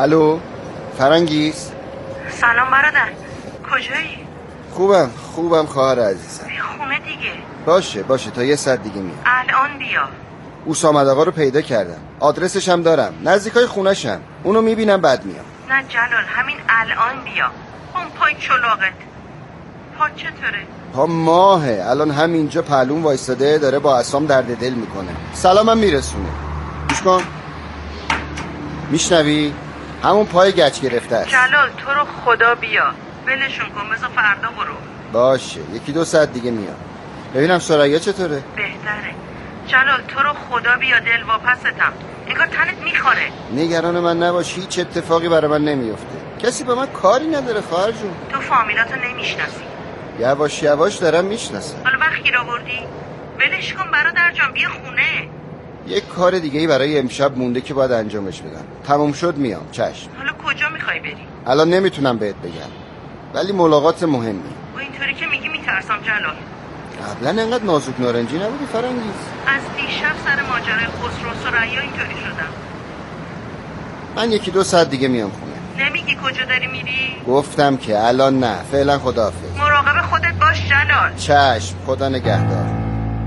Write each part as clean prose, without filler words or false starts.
الو فرنگیز. سلام برادر، کجایی؟ خوبم خواهر عزیزم. بیا خونه دیگه. باشه تا 1 ساعت دیگه میام. الان بیا. اوسام آقا رو پیدا کردم، آدرسش هم دارم، نزدیکای خونه‌شم. اونو میبینم بعد میام. نه جلال، همین الان بیا. اون پای چلاقت پا چطوره؟ پا ماهه، الان همینجا پهلوم وایستاده داره با عصام درد دل میکنه. سلامم میرسونه. گوش کن، میشنوی؟ همون پای گچ گرفته است. جلال تو رو خدا بیا، ولشون کن، بذار فردا برو. باشه 1-2 ساعت دیگه میام. ببینم سریا چطوره؟ بهتره. جلال تو رو خدا بیا، دلواپستم، انگار تنت میخوره. نگران من نباش، هیچ اتفاقی برای من نمیفته. کسی به من کاری نداره خواهر جون. تو فامیلاتو نمیشناسی. یواش دارم میشناسم. حالا وقت گیر آوردی؟ ولش کن برادر جان، بیا خونه. یک کار دیگه‌ای برای امشب مونده که باید انجامش بدم. تموم شد میام. چشم. حالا کجا میخوای بری؟ الان نمیتونم بهت بگم، ولی ملاقات مهمی. و اینطوری که میگی میترسم جلال. قبلا انقدر نازک نارنجی نبودی فرنگیز. از دیشب سر ماجرای خسرو و ثریا اینطوری شدم. من 1-2 ساعت دیگه میام خونه. نمیگی کجا داری میری؟ گفتم که الان نه، فعلا خداحافظ. مراقب خودت باش جلال. چشم، خدا نگهدار.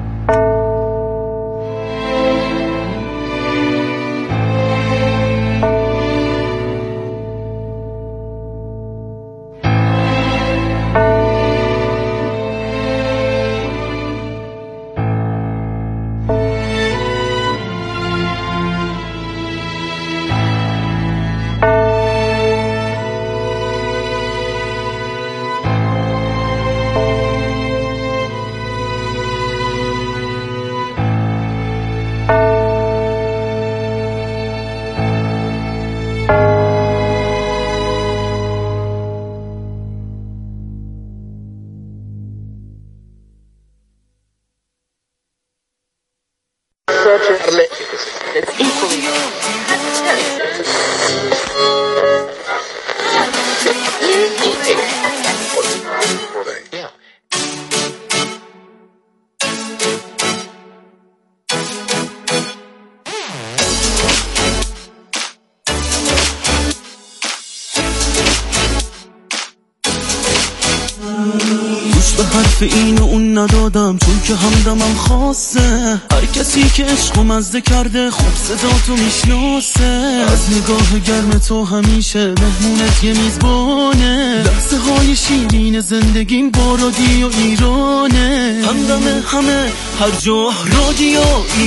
حرف این و اون ندادم چون که همدمم خاصه. هر کسی که عشقو مزده کرده خوب صداتو میشناسه. از نگاه گرم تو همیشه مهمونت یه میزبانه. لحظه های شیرین زندگیم با رادیو ایرانه. همدم همه هر جا رادیو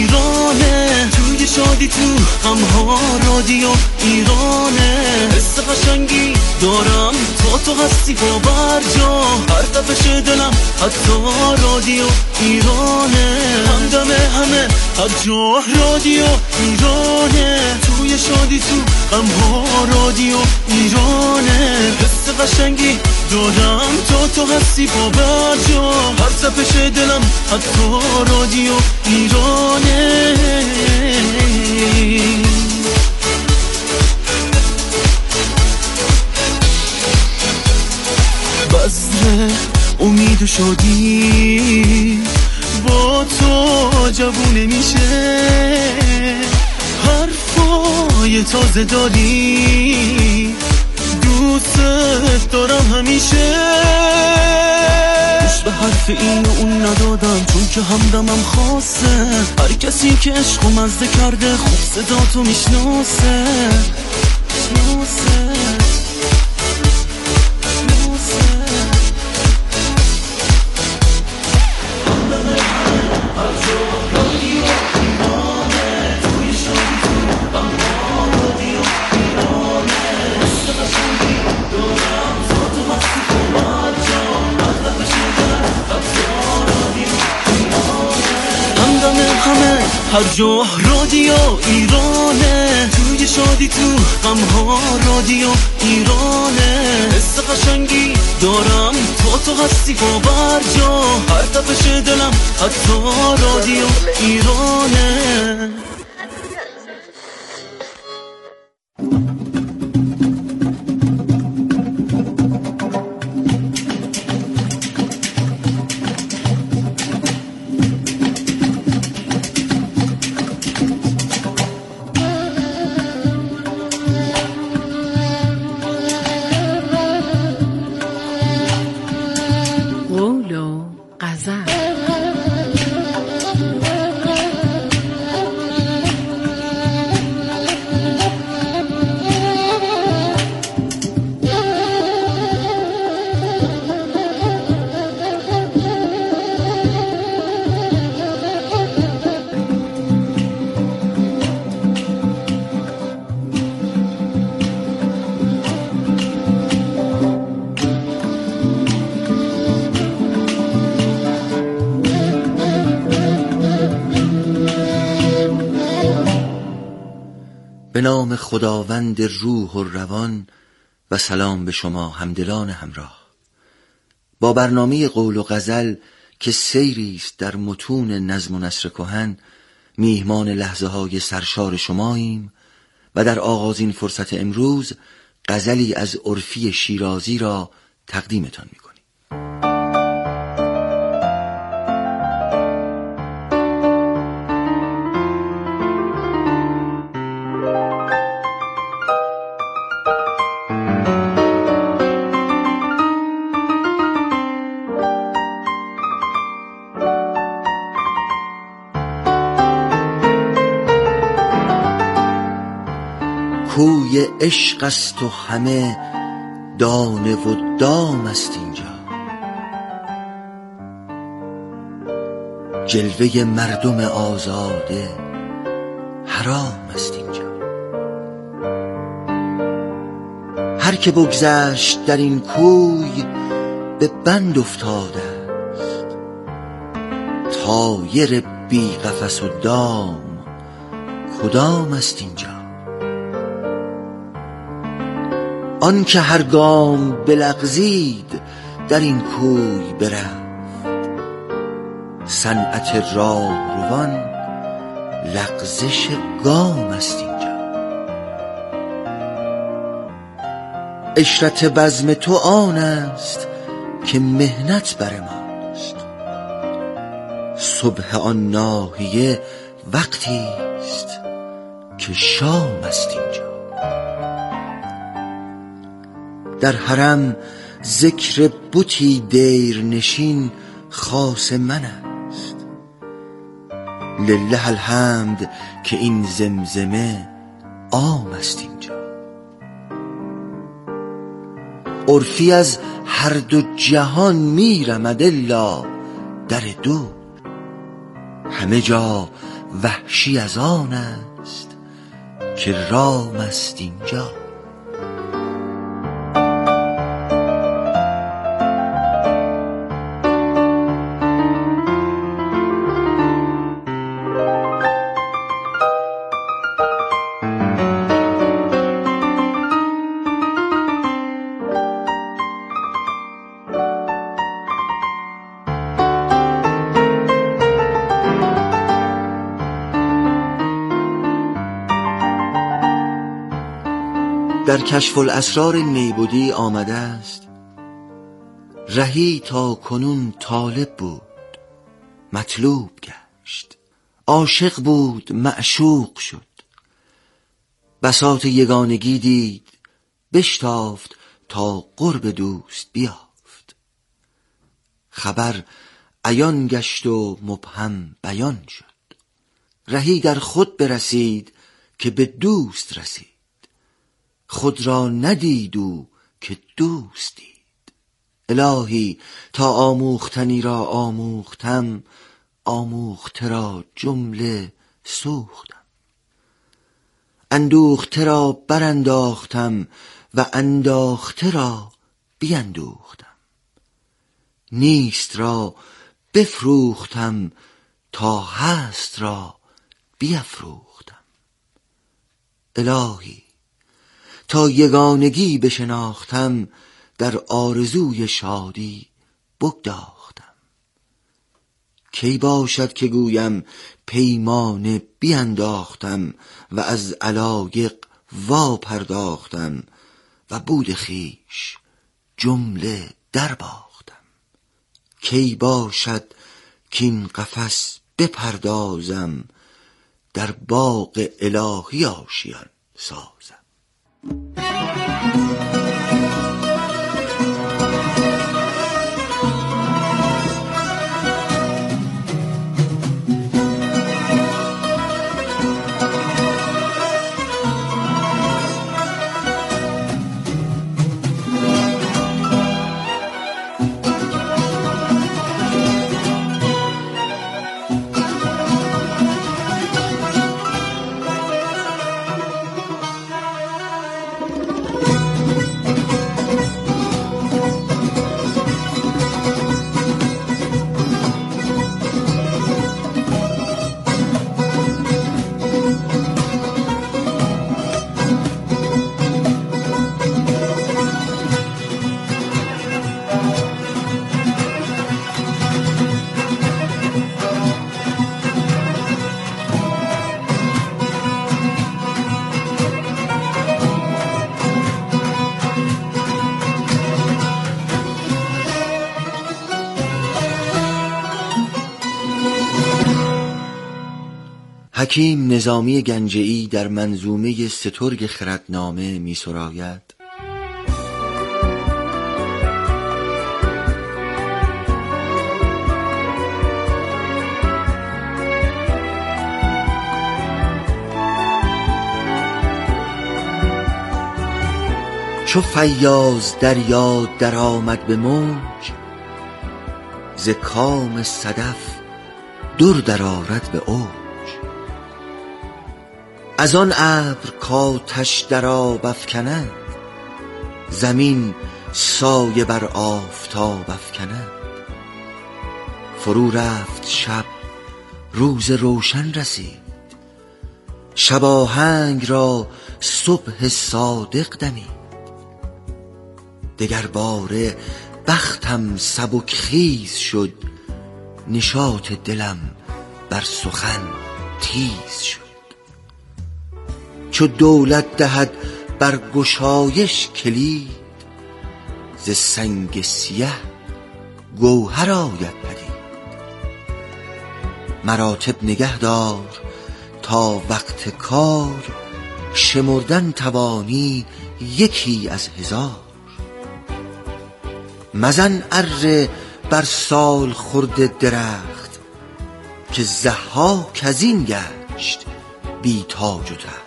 ایرانه. توی شادی تو غمها رادیو ایرانه. حس قشنگی دارم تو هستی با برجا. هر تپش دلم حتی رادیو ایرانه. همدم همه هر جا رادیو ایرانه. توی شادی تو غمها رادیو ایرانه. حس قشنگی دارم تو هستی با برجا. هر تپش دلم حتی رادیو ایرانه. بذر امید و شادی با تو جوونه میشه. حرفای تازه داری دوست دارم همیشه. گوش به حرف این و اون ندادم چون که همدمم خاصه. هر کسی که عشقو مزده کرده خوب صداتو میشناسه. هر جا رادیو ایرانه. توی شادی تو غمها رادیو ایرانه. حس قشنگی دارم تو هستی با برجا. هر تپش دلم حتی رادیو ایرانه. به نام خداوند روح و روان و سلام به شما همدلان همراه. با برنامه قول و غزل که سیری است در متون نظم و نثر کهن، میهمان لحظه های سرشار شماییم و در آغازین فرصت امروز غزلی از عرفی شیرازی را تقدیمتان می‌کنیم. کوی عشق است و همه دانه و دام است اینجا، جلوه مردم آزاده حرام است اینجا. هر که بگذشت در این کوی به بند افتاده است، طایر بی قفس و دام کدام است اینجا. آن که هر گام بلغزید در این کوی برفت، صنعت راهروان لغزش گام است اینجا. عشرت بزم تو آن است که مهنت بر ماست، صبح آن ناحیه وقتی است که شام است اینجا. در حرم ذکر بتی دیر نشین خاص من است، لله الحمد که این زمزمه عام است اینجا. عرفی از هر دو جهان میرمد الا در دو، همه جا وحشی از آن است که رام است اینجا. در کشف الاسرار نیبودی آمده است: رهی تا کنون طالب بود مطلوب گشت، عاشق بود معشوق شد، بساط یگانگی دید بشتافت تا قرب دوست بیافت. خبر عیان گشت و مبهم بیان شد، رهی در خود برسید که به دوست رسید، خود را ندید او که دوست دید. الهی تا آموختنی را آموختم، آموخته را جمله سوختم. اندوخته را برانداختم و انداخته را بیندوختم. نیست را بفروختم تا هست را بیفروختم. الهی تا یگانگی بشناختم، در آرزوی شادی بگداختم. کی باشد که گویم پیمانه بینداختم و از علایق وا پرداختم و بود خویش جمله در باختم. کی باشد کین قفس بپردازم، در باغ الهی آشیان سازم. حکیم نظامی گنجئی در منظومه سترگ خردنامه می سراید: چو فیاض دریا در آمد به موج، ز کام صدف در درآرد به اوج. از آن ابر کآتش در آب افکند، زمین سایه بر آفتاب افکند. فرو رفت شب روز روشن رسید، شباهنگ را صبح صادق دمید. دگر باره بختم سبک خیز شد، نشاط دلم بر سخن تیز شد. چو دولت دهد بر گشایش کلید، ز سنگ سیه گوهر آید پدید. مراتب نگه دار تا وقت کار، شمردن توانی یکی از هزار. مزن اره بر سال خورد درخت، که ضحاک از این گشت بی تاج و تخت.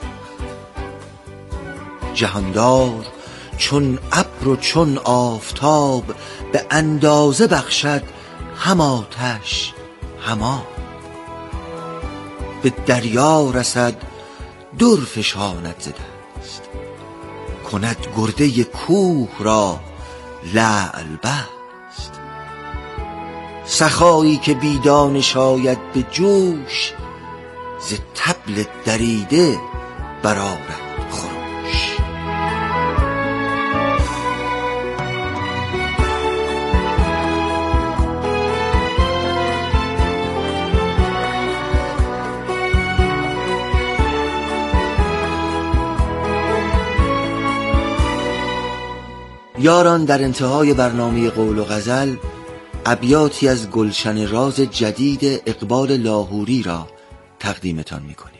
جهاندار چون ابر و چون آفتاب، به اندازه بخشد هم آتش هم آب. به دریا رسد در فشاند ز دست، کند گرده کوه را لعل بست. سخایی که بی دانش آید به جوش، ز طبل دریده برآرد خروش. یاران، در انتهای برنامه قول و غزل ابیاتی از گلشن راز جدید اقبال لاهوری را تقدیمتان می‌کنیم.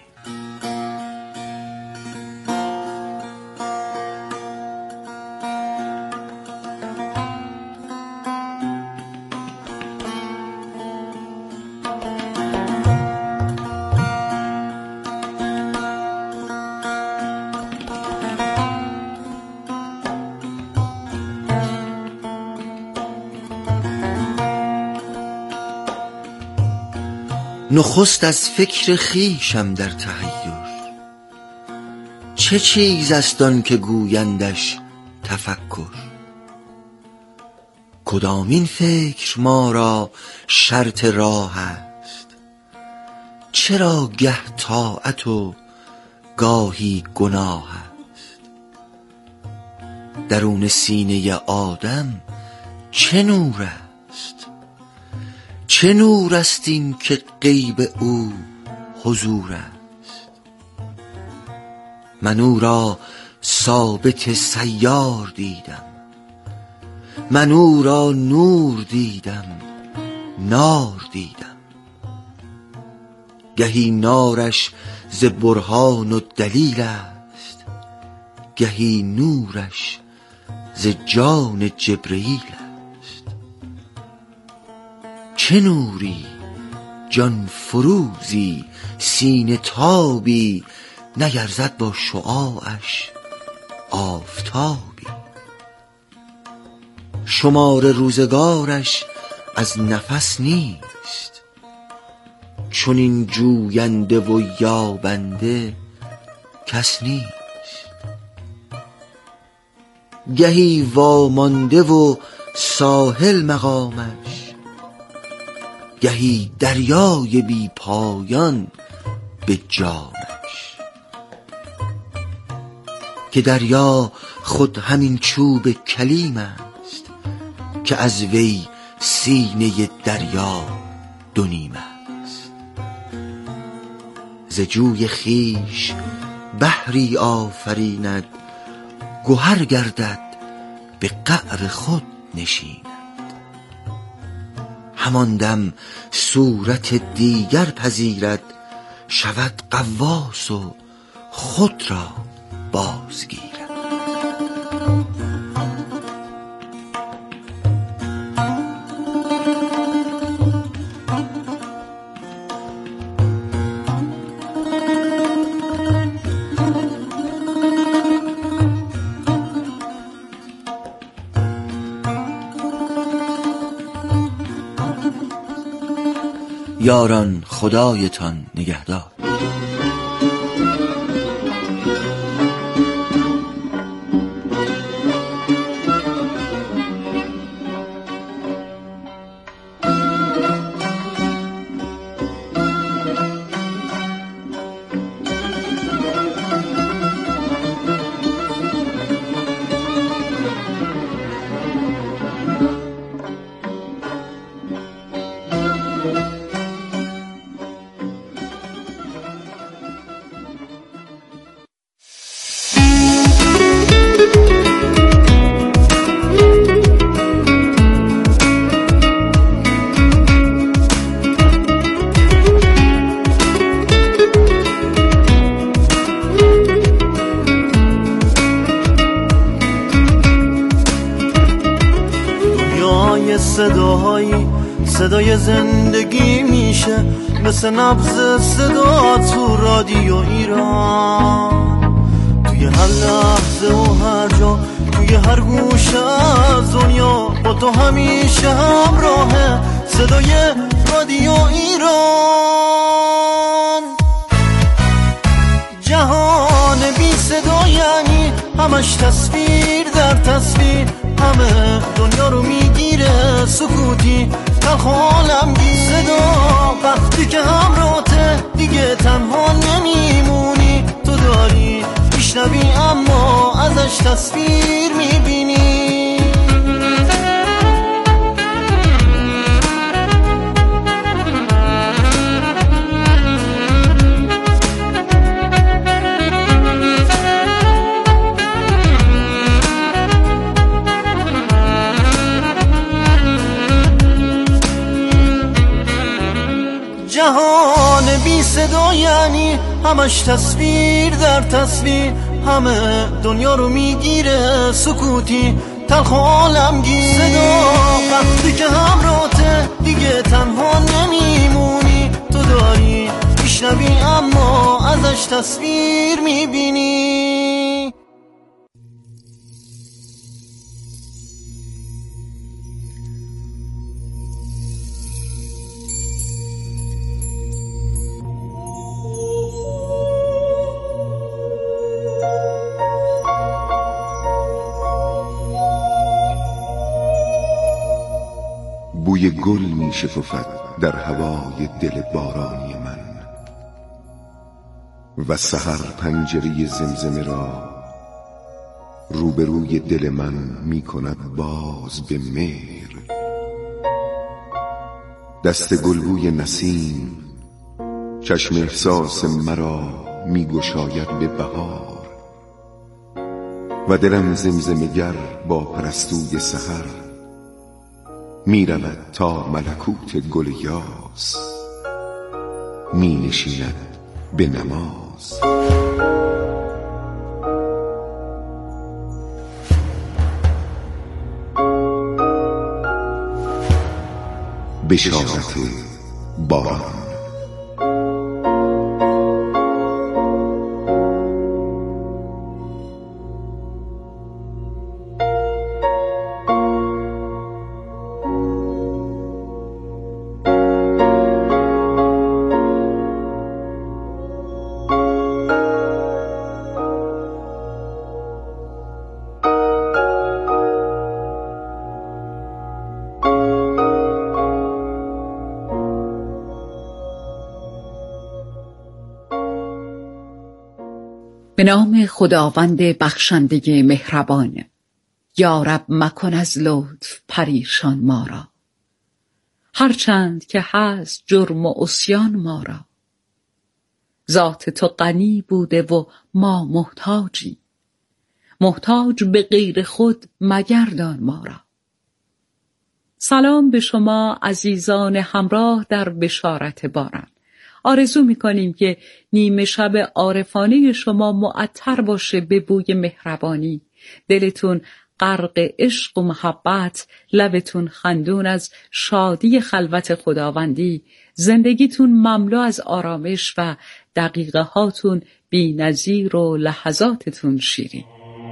نخست از فکر خویشم در تحیر، چه چیز است آن که گویندش تفکر؟ کدامین فکر ما را شرط راه است، چرا گه طاعت و گاهی گناه است؟ درون سینه آدم چه نور است، چه نور است این که غیب او حضور است؟ من او را ثابت سیار دیدم، من او را نور دیدم نار دیدم. گهی نارش ز برهان و دلیل است، گهی نورش ز جان جبرئیل است. چه نوری جان فروزی سینه تابی، نیرزد با شعاعش آفتابی. شمار روزگارش از نفس نیست، چون این جوینده و یابنده کس نیست. گهی وامانده و ساحل مقامش، گهی دریای بی پایان به جامش. که دریا خود همین چوب کلیم است، که از وی سینه دریا دو نیم است. ز جوی خویش بحری آفریند، گهر گردد به قعر خود نشیند. همان دم صورت دیگر پذیرد، شود غواص و خود را بازگیرد. یاران خدایتان نگهدار. صدای زندگی میشه مثل نبض صدا تو رادیو ایران، توی هر لحظه و هر جا، توی هر گوشه از دنیا با تو همیشه همراهه صدای رادیو ایران. جهان بی صدا یعنی همش تصویر در تصویر، همه دنیا رو میگیره سکوتی تلخ عالمگیر. صدا وقتی که همراهته دیگه تنها نمیمونی، تو داری میشنوی اما ازش تصویر میبینی. جهان بی صدا یعنی همش تصویر در تصویر، همه دنیا رو میگیره سکوتی تلخ عالمگیر. صدا وقتی که همراهته دیگه تنها نمیمونی، تو داری میشنوی اما ازش تصویر میبینی. بوی گل می شکفد در هوای دل بارانی من و سحر پنجره زمزمه را روبروی دل من می کند باز به مهر. دست گلبوی نسیم چشم احساس مرا می گشاید به بهار و دلم زمزمه‌گر با پرستوی سحر می رود تا ملکوت گل یاس می نشیند به نماز. بشارت باران. به نام خداوند بخشنده مهربان. یا رب مکن از لطف پریشان ما را، هرچند که هست جرم و عصیان ما را. ذات تو غنی بوده و ما محتاجی، محتاج به غیر خود مگردان ما را. سلام به شما عزیزان همراه در بشارت باران. آرزو می‌کنیم که نیمه شب عارفانه شما معطر باشه به بوی مهربانی، دلتون غرق عشق و محبت، لبتون خندون از شادی خلوت خداوندی، زندگیتون مملو از آرامش و دقیقه هاتون بی‌نظیر و لحظاتتون شیرین.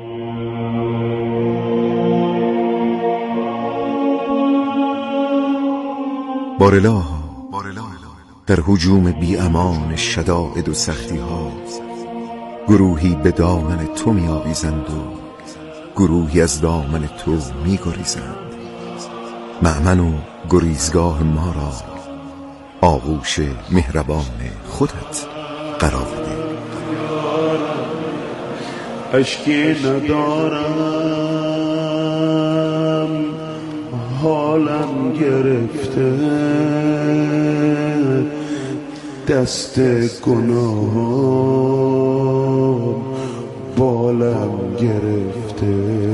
بارالله در هجوم بی امان شدائد و سختی ها، گروهی به دامن تو می آویزند و گروهی از دامن تو می گریزند. مأمن و گریزگاه ما را آغوش مهربان خودت قرار ده. اشکی ندارم، حالم گرفته، دست گناهام بالم گرفته.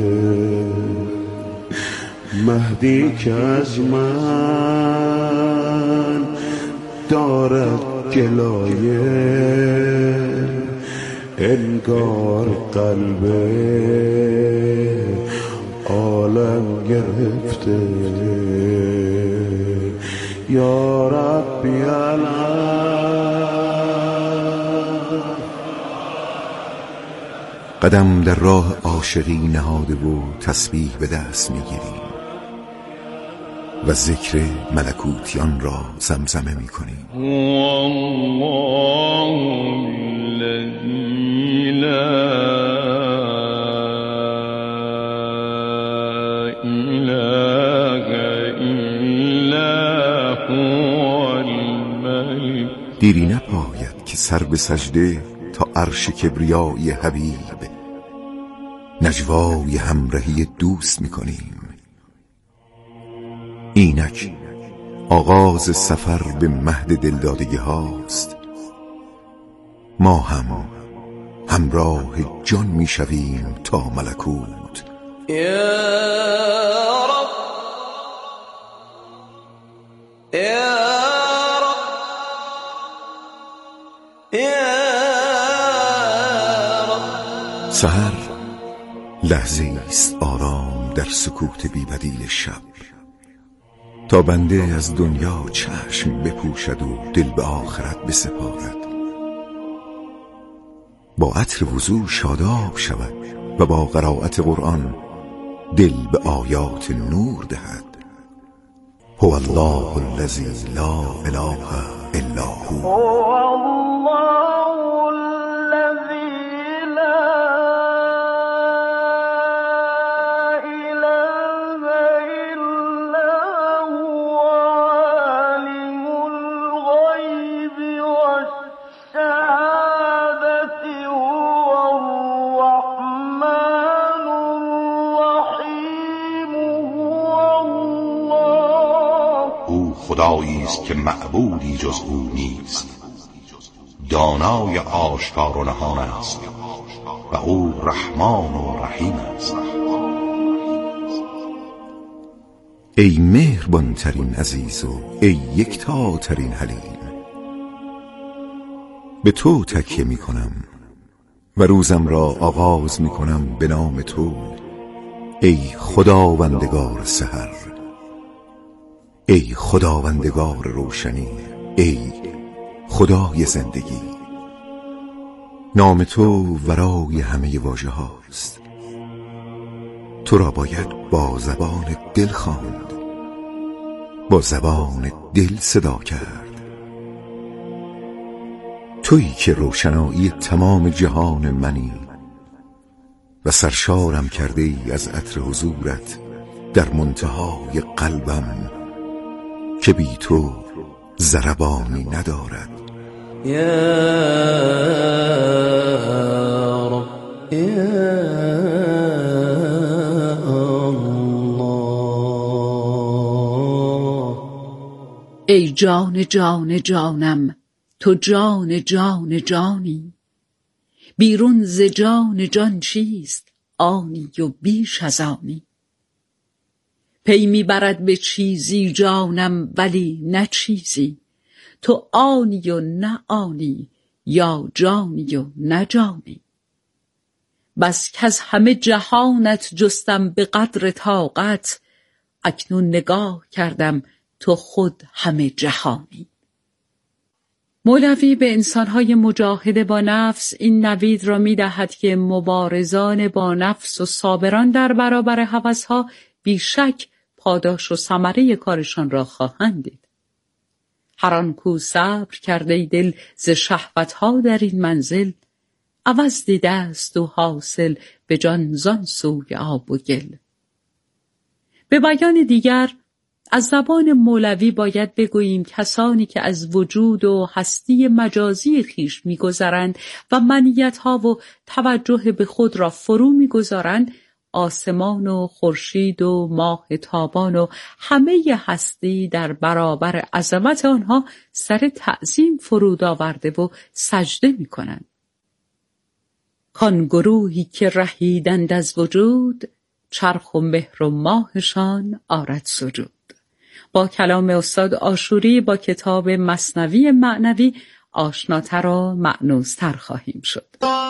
مهدی که از من دارد گلایه، انگار قلب عالم گرفته. یا ربی قدم در راه عاشقی نهاده و تسبیح به دست میگیریم و ذکر ملکوتیان را زمزمه میکنیم. دیری نپاید که سر به سجده تا عرش کبریای حبیب نجوای همراهی دوست میکنیم. اینک آغاز سفر به مهد دلدادگی هاست. ما هم همراه جان میشویم تا ملکوت. یا رب یا رب یا رب. سحر لحظه است آرام در سکوت بی‌بدیل شب، تا بنده از دنیا چشم بپوشد و دل به آخرت بسپارد. با عطر وضو شاداب شود و با قرائت قرآن دل به آیات نور دهد. هو الله الذی لا اله الا هو. خدایی است که معبودی جز او نیست، دانای آشکار و نهان است و او رحمان و رحیم است. ای مهربان ترین عزیز و ای یکتا ترین حلیم، به تو تکیه می کنم و روزم را آغاز می کنم به نام تو. ای خداوندگار سحر، ای خداوندگار روشنی، ای خدای زندگی. نام تو ورای همه واژه هاست. تو را باید با زبان دل خواند، با زبان دل صدا کرد. تویی که روشنایی تمام جهان منی و سرشارم کرده ای از عطر حضورت در منتهای قلبم که بی تو ضربانی ندارد. یا رب یا الله. ای جان جان جانم، تو جان جان جانی، بیرون ز جان جان چیست آنی و بیش از آنی. پی میبرد به چیزی جانم ولی نه چیزی، تو آنی و نه آنی، یا جانی و نه جانی. بس کز همه جهانت جستم به قدر طاقت، اکنون نگاه کردم تو خود همه جهانی. مولوی به انسانهای مجاهد با نفس این نوید را می دهد که مبارزان با نفس و صابران در برابر هوسها بیشک پاداش و ثمره کارشان را خواهند دید. هر آن کو صبر کرده دل ز شهوتها در این منزل، عوض دیده است و حاصل به جان زان سوی آب و گل. به بیان دیگر از زبان مولوی باید بگوییم کسانی که از وجود و هستی مجازی خیش می‌گذرند و منیت‌ها و توجه به خود را فرو می‌گذارند، آسمان و خورشید و ماه تابان و همه هستی در برابر عظمت آنها سر تعظیم فرود آورده و سجده می‌کنند. کان گروهی که رهیدند از وجود، چرخ و مهر و ماهشان آرد سجود. با کلام استاد آشوری با کتاب مثنوی معنوی آشناتر و مأنوستر خواهیم شد.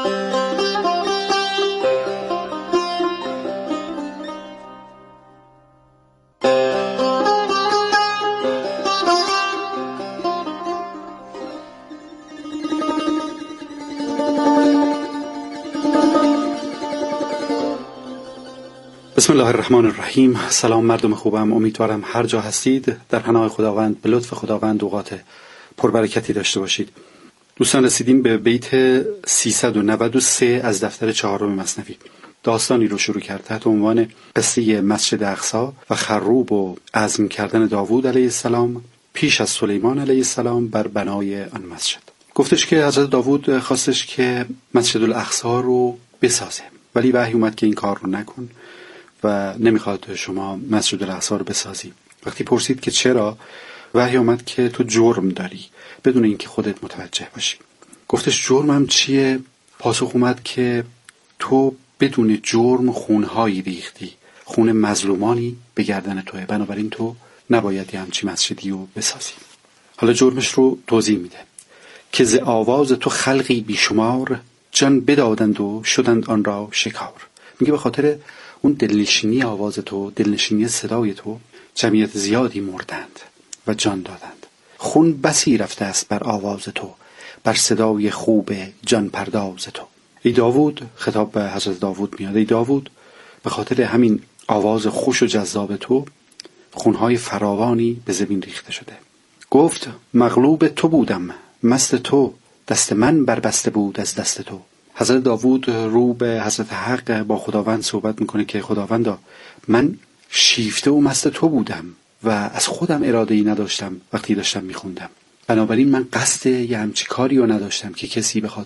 بسم الله الرحمن الرحیم. سلام مردم خوبم، امیدوارم هر جا هستید در پناه خداوند به لطف خداوند اوقات پربرکتی داشته باشید. دوستان رسیدیم به بیت 393 از دفتر 4 مثنوی. داستانی رو شروع کرد تحت عنوان قصه مسجد اقصی و خروب و عزم کردن داوود علیه السلام پیش از سلیمان علیه السلام بر بنای آن مسجد. گفتش که حضرت داوود خواستش که مسجد الاقصی رو بسازه، ولی وحی اومد که این کار رو نکن و نمیخواد شما مسجد الاقصی رو بسازی. وقتی پرسید که چرا، وحی اومد که تو جرم داری بدون اینکه خودت متوجه باشی. گفتش جرمم چیه؟ پاسخ اومد که تو بدون جرم خونهایی ریختی، خون مظلومانی به گردن توه، بنابراین تو نباید همچی مسجدی رو بسازی. حالا جرمش رو توضیح میده که ز آواز تو خلقی بیشمار، جان بدادند و شدند آن را شکار. میگه به خاطر اون دلنشینی آواز تو، دلنشینی صدای تو، جمعیت زیادی مردند و جان دادند. خون بسی رفته است بر آواز تو، بر صدای خوب جان پرداز تو. ای داوود، خطاب به حضرت داوود میاد، ای داوود به خاطر همین آواز خوش و جذاب تو خونهای فراوانی به زمین ریخته شده. گفت مغلوب تو بودم، مست تو، دست من بربسته بود از دست تو. حضرت داوود رو به حضرت حق با خداوند صحبت میکنه که خداوندا، من شیفته و مست تو بودم و از خودم اراده‌ای نداشتم وقتی داشتم میخوندم، بنابراین من قصد یه همچی کاری رو نداشتم که کسی بخواد